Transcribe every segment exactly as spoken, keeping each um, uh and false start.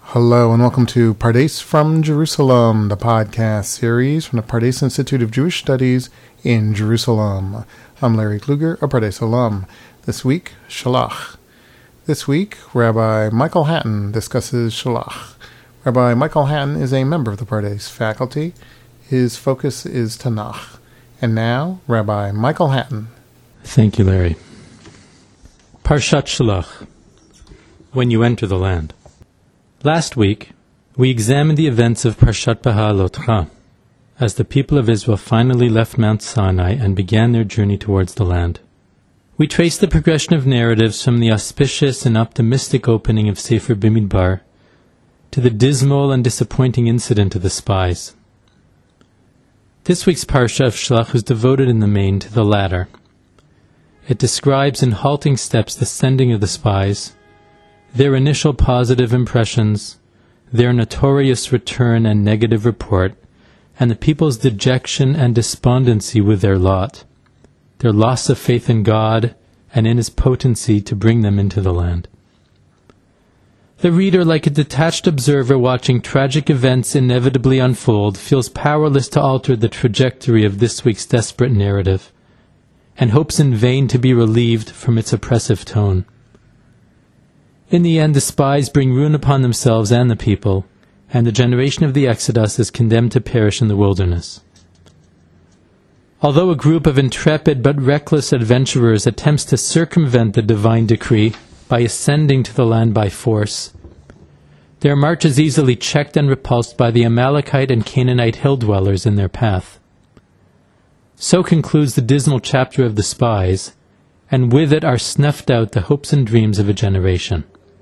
Hello and welcome to Pardes from Jerusalem, the podcast series from the Pardes Institute of Jewish Studies in Jerusalem. I'm Larry Kluger, a Pardes alum. This week, Shalach. This week, Rabbi Michael Hatton discusses Shalach. Rabbi Michael Hatton is a member of the Pardes faculty. His focus is Tanakh. And now, Rabbi Michael Hatton. Thank you, Larry. Parshat Shalach, when you enter the land. Last week, we examined the events of Parshat Beha'alotcha, as the people of Israel finally left Mount Sinai and began their journey towards the land. We traced the progression of narratives from the auspicious and optimistic opening of Sefer Bimidbar to the dismal and disappointing incident of the spies. This week's Parsha of Shalach is devoted in the main to the latter. It describes in halting steps the sending of the spies, their initial positive impressions, their notorious return and negative report, and the people's dejection and despondency with their lot, their loss of faith in God and in His potency to bring them into the land. The reader, like a detached observer watching tragic events inevitably unfold, feels powerless to alter the trajectory of this week's desperate narrative, and hopes in vain to be relieved from its oppressive tone. In the end, the spies bring ruin upon themselves and the people, and the generation of the Exodus is condemned to perish in the wilderness. Although a group of intrepid but reckless adventurers attempts to circumvent the divine decree by ascending to the land by force, their march is easily checked and repulsed by the Amalekite and Canaanite hill-dwellers in their path. So concludes the dismal chapter of the spies, and with it are snuffed out the hopes and dreams of a generation.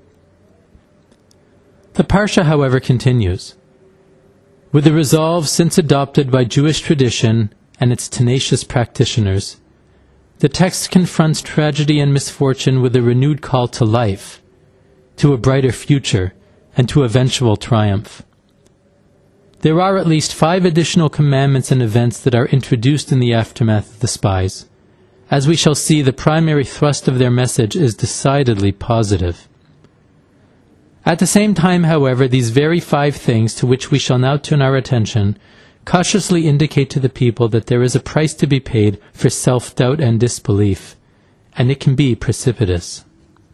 The Parsha, however, continues. With the resolve since adopted by Jewish tradition and its tenacious practitioners, the text confronts tragedy and misfortune with a renewed call to life, to a brighter future, and to eventual triumph. There are at least five additional commandments and events that are introduced in the aftermath of the spies. As we shall see, the primary thrust of their message is decidedly positive. At the same time, however, these very five things to which we shall now turn our attention cautiously indicate to the people that there is a price to be paid for self-doubt and disbelief, and it can be precipitous.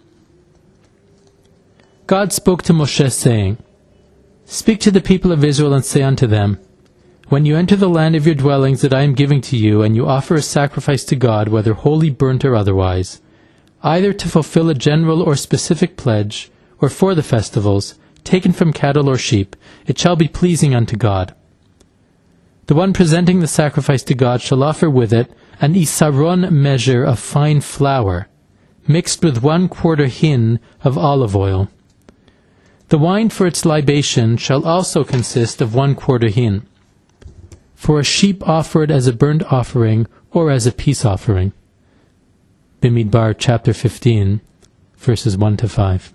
God spoke to Moshe, saying, "Speak to the people of Israel and say unto them, when you enter the land of your dwellings that I am giving to you, and you offer a sacrifice to God, whether wholly burnt or otherwise, either to fulfill a general or specific pledge, or for the festivals, taken from cattle or sheep, it shall be pleasing unto God. The one presenting the sacrifice to God shall offer with it an isaron measure of fine flour, mixed with one quarter hin of olive oil. The wine for its libation shall also consist of one quarter hin, for a sheep offered as a burnt offering or as a peace offering." Bimidbar chapter fifteen, verses one to five.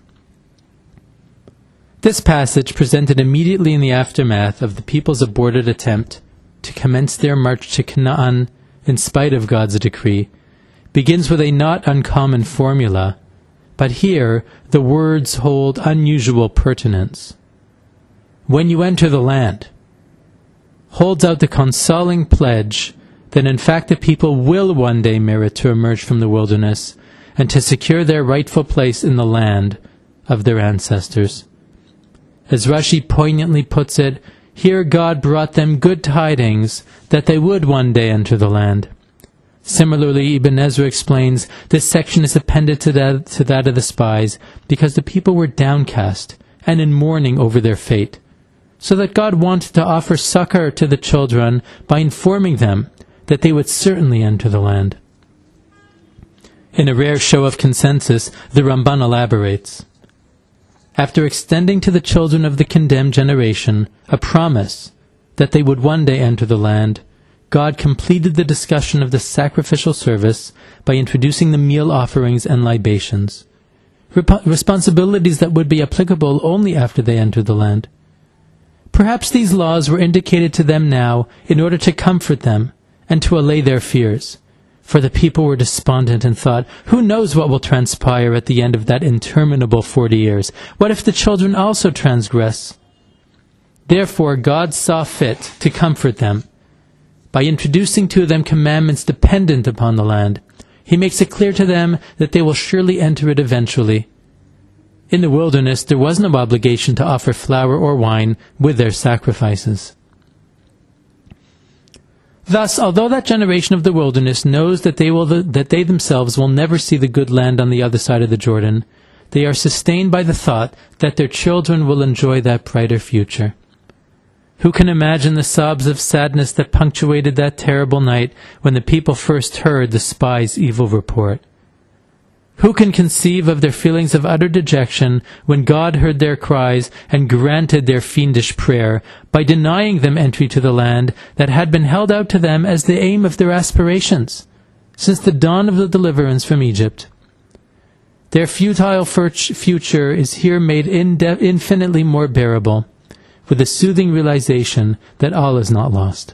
This passage, presented immediately in the aftermath of the people's aborted attempt to commence their march to Canaan in spite of God's decree, begins with a not uncommon formula, but here the words hold unusual pertinence. When you enter the land, holds out the consoling pledge that in fact the people will one day merit to emerge from the wilderness and to secure their rightful place in the land of their ancestors. As Rashi poignantly puts it, here God brought them good tidings that they would one day enter the land. Similarly, Ibn Ezra explains, this section is appended to that, to that of the spies because the people were downcast and in mourning over their fate, so that God wanted to offer succor to the children by informing them that they would certainly enter the land. In a rare show of consensus, the Ramban elaborates, after extending to the children of the condemned generation a promise that they would one day enter the land, God completed the discussion of the sacrificial service by introducing the meal offerings and libations, rep- responsibilities that would be applicable only after they entered the land. Perhaps these laws were indicated to them now in order to comfort them and to allay their fears, For the people were despondent and thought, who knows what will transpire at the end of that interminable forty years? What if the children also transgress? Therefore God saw fit to comfort them. By introducing to them commandments dependent upon the land, He makes it clear to them that they will surely enter it eventually. In the wilderness there was no obligation to offer flour or wine with their sacrifices. Thus, although that generation of the wilderness knows that they will that they themselves will never see the good land on the other side of the Jordan, they are sustained by the thought that their children will enjoy that brighter future. Who can imagine the sobs of sadness that punctuated that terrible night when the people first heard the spy's evil report? Who can conceive of their feelings of utter dejection when God heard their cries and granted their fiendish prayer by denying them entry to the land that had been held out to them as the aim of their aspirations since the dawn of the deliverance from Egypt? Their futile future is here made inde- infinitely more bearable, with the soothing realization that all is not lost.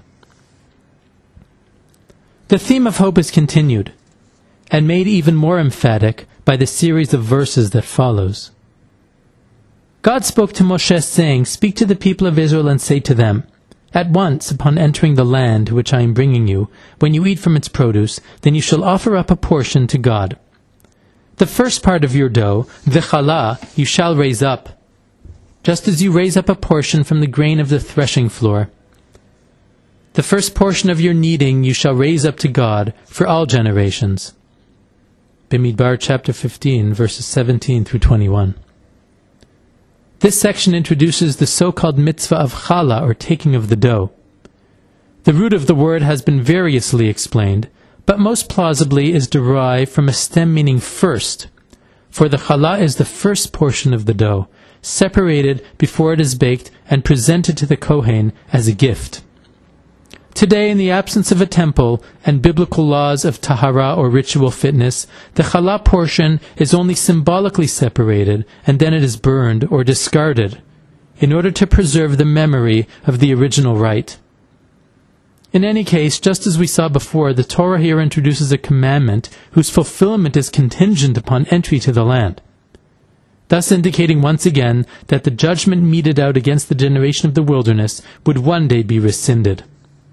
The theme of hope is continued, and made even more emphatic by the series of verses that follows. God spoke to Moshe, saying, "Speak to the people of Israel and say to them, at once upon entering the land to which I am bringing you, when you eat from its produce, then you shall offer up a portion to God. The first part of your dough, the challah, you shall raise up, just as you raise up a portion from the grain of the threshing floor. The first portion of your kneading you shall raise up to God for all generations." Bimidbar chapter fifteen, verses seventeen through twenty-one. This section introduces the so-called mitzvah of challah, or taking of the dough. The root of the word has been variously explained, but most plausibly is derived from a stem meaning first, for the challah is the first portion of the dough, separated before it is baked and presented to the Kohen as a gift. Today, in the absence of a temple and biblical laws of tahara or ritual fitness, the challah portion is only symbolically separated, and then it is burned or discarded, in order to preserve the memory of the original rite. In any case, just as we saw before, the Torah here introduces a commandment whose fulfillment is contingent upon entry to the land, thus indicating once again that the judgment meted out against the generation of the wilderness would one day be rescinded.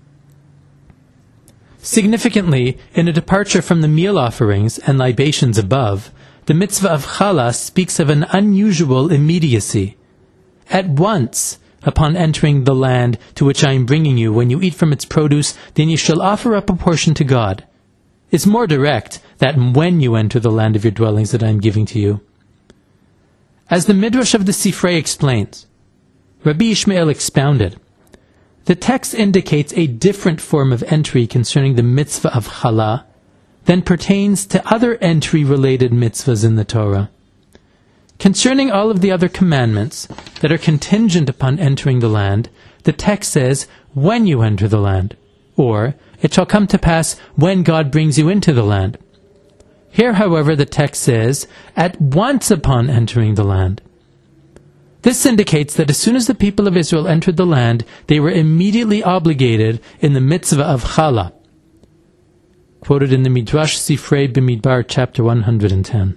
Significantly, in a departure from the meal offerings and libations above, the mitzvah of challah speaks of an unusual immediacy. At once, upon entering the land to which I am bringing you, when you eat from its produce, then you shall offer up a portion to God. It's more direct that when you enter the land of your dwellings that I am giving to you. As the Midrash of the Sifrei explains, Rabbi Ishmael expounded, the text indicates a different form of entry concerning the mitzvah of challah than pertains to other entry-related mitzvahs in the Torah. Concerning all of the other commandments that are contingent upon entering the land, the text says, when you enter the land, or, it shall come to pass when God brings you into the land. Here, however, the text says, at once upon entering the land. This indicates that as soon as the people of Israel entered the land, they were immediately obligated in the mitzvah of challah, quoted in the Midrash Sifrei Bimidbar, chapter one hundred ten.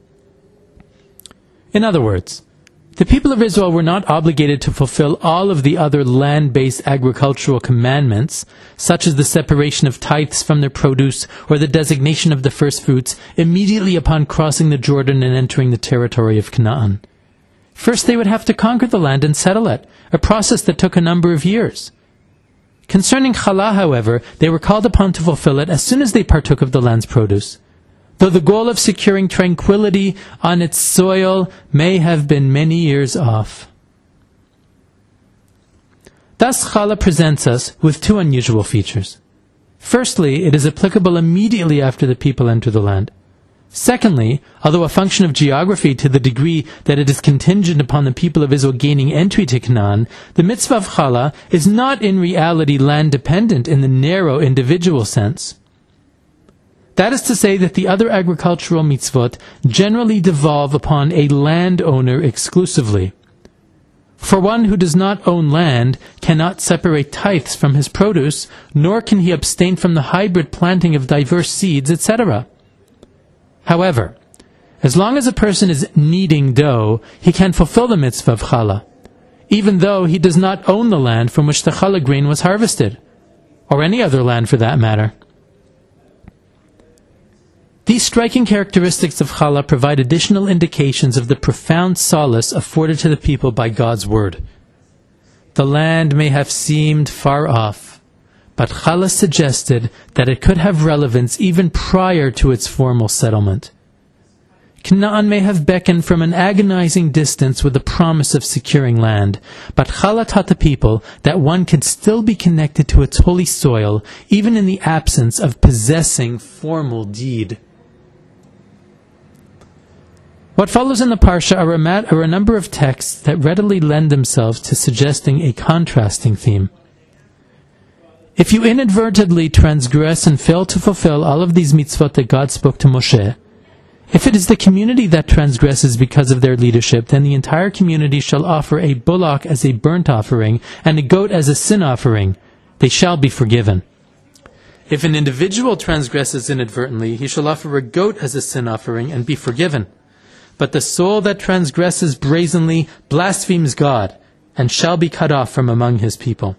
In other words, the people of Israel were not obligated to fulfill all of the other land-based agricultural commandments, such as the separation of tithes from their produce or the designation of the first fruits, immediately upon crossing the Jordan and entering the territory of Canaan. First, they would have to conquer the land and settle it, a process that took a number of years. Concerning challah, however, they were called upon to fulfill it as soon as they partook of the land's produce, though the goal of securing tranquility on its soil may have been many years off. Thus, challah presents us with two unusual features. Firstly, it is applicable immediately after the people enter the land. Secondly, although a function of geography to the degree that it is contingent upon the people of Israel gaining entry to Canaan, the mitzvah of challah is not in reality land-dependent in the narrow individual sense. That is to say that the other agricultural mitzvot generally devolve upon a landowner exclusively, For one who does not own land cannot separate tithes from his produce, nor can he abstain from the hybrid planting of diverse seeds, et cetera. However, as long as a person is kneading dough, he can fulfill the mitzvah of challah, even though he does not own the land from which the challah grain was harvested, or any other land for that matter. These striking characteristics of challah provide additional indications of the profound solace afforded to the people by God's word. The land may have seemed far off, but challah suggested that it could have relevance even prior to its formal settlement. Canaan may have beckoned from an agonizing distance with the promise of securing land, but challah taught the people that one could still be connected to its holy soil, even in the absence of possessing formal deed. What follows in the Parsha are a, mat- are a number of texts that readily lend themselves to suggesting a contrasting theme. If you inadvertently transgress and fail to fulfill all of these mitzvot that God spoke to Moshe, if it is the community that transgresses because of their leadership, then the entire community shall offer a bullock as a burnt offering and a goat as a sin offering. They shall be forgiven. If an individual transgresses inadvertently, he shall offer a goat as a sin offering and be forgiven. But the soul that transgresses brazenly blasphemes God, and shall be cut off from among his people.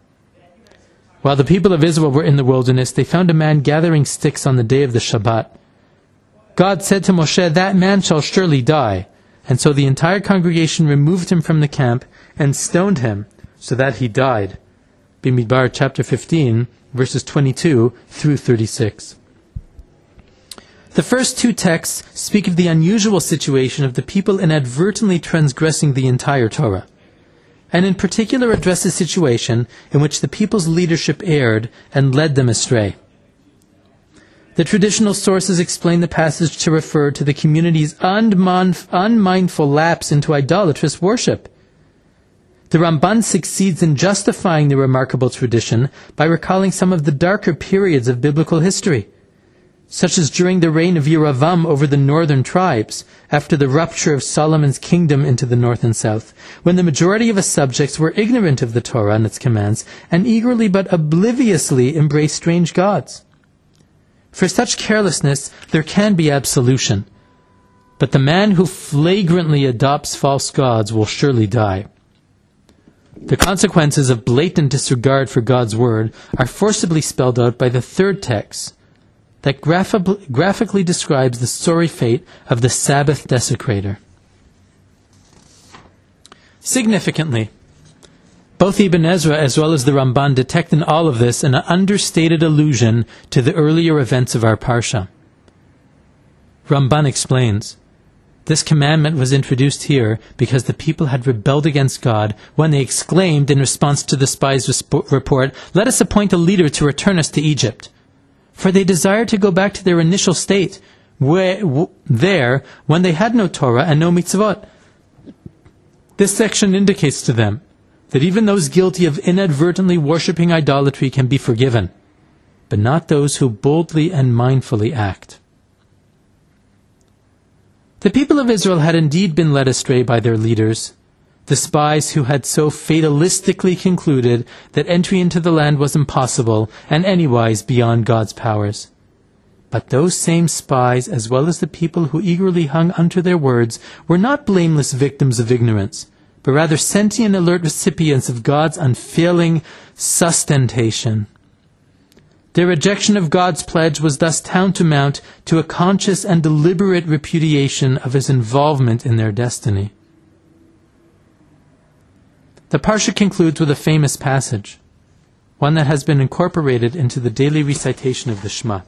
While the people of Israel were in the wilderness, they found a man gathering sticks on the day of the Shabbat. God said to Moshe, "That man shall surely die." And so the entire congregation removed him from the camp and stoned him, so that he died. Bimidbar chapter fifteen, verses twenty-two through thirty-six. The first two texts speak of the unusual situation of the people inadvertently transgressing the entire Torah, and in particular address a situation in which the people's leadership erred and led them astray. The traditional sources explain the passage to refer to the community's unmon- unmindful lapse into idolatrous worship. The Ramban succeeds in justifying the remarkable tradition by recalling some of the darker periods of biblical history, such as during the reign of Yeravam over the northern tribes, after the rupture of Solomon's kingdom into the north and south, when the majority of his subjects were ignorant of the Torah and its commands, and eagerly but obliviously embraced strange gods. For such carelessness, there can be absolution, but the man who flagrantly adopts false gods will surely die. The consequences of blatant disregard for God's word are forcibly spelled out by the third text, that graphi- graphically describes the sorry fate of the Sabbath desecrator. Significantly, both Ibn Ezra as well as the Ramban detect in all of this an understated allusion to the earlier events of our Parsha. Ramban explains, this commandment was introduced here because the people had rebelled against God when they exclaimed in response to the spies' report, "Let us appoint a leader to return us to Egypt." For they desired to go back to their initial state, where, w- there, when they had no Torah and no mitzvot. This section indicates to them that even those guilty of inadvertently worshipping idolatry can be forgiven, but not those who boldly and mindfully act. The people of Israel had indeed been led astray by their leaders, the spies who had so fatalistically concluded that entry into the land was impossible and anywise beyond God's powers. But those same spies, as well as the people who eagerly hung unto their words, were not blameless victims of ignorance, but rather sentient alert recipients of God's unfailing sustentation. Their rejection of God's pledge was thus tantamount to a conscious and deliberate repudiation of his involvement in their destiny. The Parsha concludes with a famous passage, one that has been incorporated into the daily recitation of the Shema.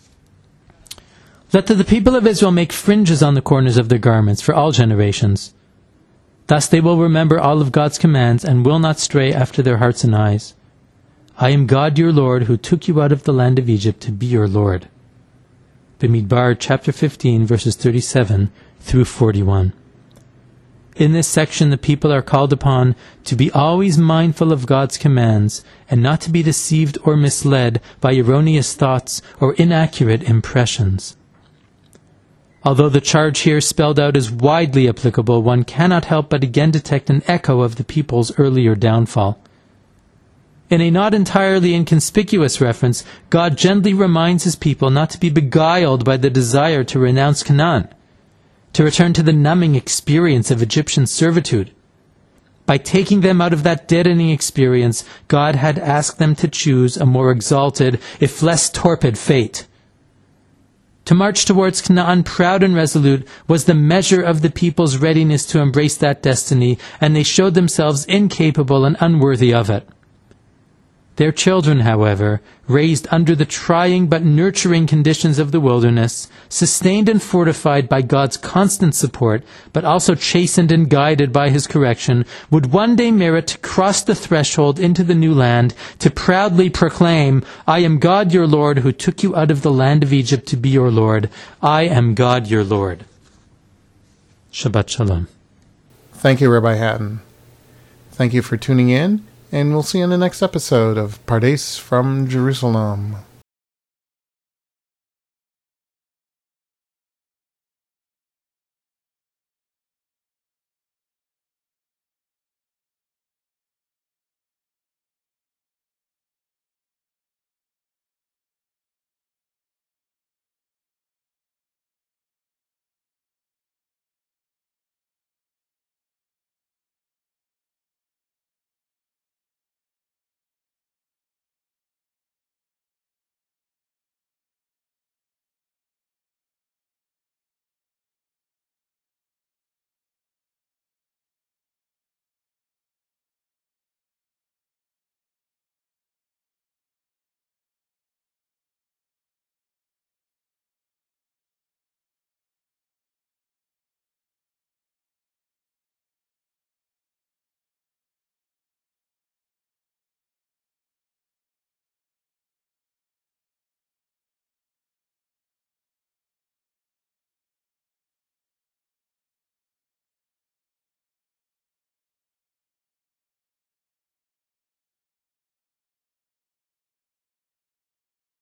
Let the people of Israel make fringes on the corners of their garments for all generations. Thus they will remember all of God's commands and will not stray after their hearts and eyes. I am God your Lord, who took you out of the land of Egypt to be your Lord. Bimidbar chapter fifteen, verses thirty-seven through forty-one. In this section, the people are called upon to be always mindful of God's commands and not to be deceived or misled by erroneous thoughts or inaccurate impressions. Although the charge here spelled out is widely applicable, one cannot help but again detect an echo of the people's earlier downfall. In a not entirely inconspicuous reference, God gently reminds his people not to be beguiled by the desire to renounce Canaan, to return to the numbing experience of Egyptian servitude. By taking them out of that deadening experience, God had asked them to choose a more exalted, if less torpid, fate. To march towards Canaan proud and resolute was the measure of the people's readiness to embrace that destiny, and they showed themselves incapable and unworthy of it. Their children, however, raised under the trying but nurturing conditions of the wilderness, sustained and fortified by God's constant support, but also chastened and guided by his correction, would one day merit to cross the threshold into the new land, to proudly proclaim, "I am God your Lord, who took you out of the land of Egypt to be your Lord. I am God your Lord." Shabbat Shalom. Thank you, Rabbi Hatton. Thank you for tuning in, and we'll see you in the next episode of Pardes from Jerusalem.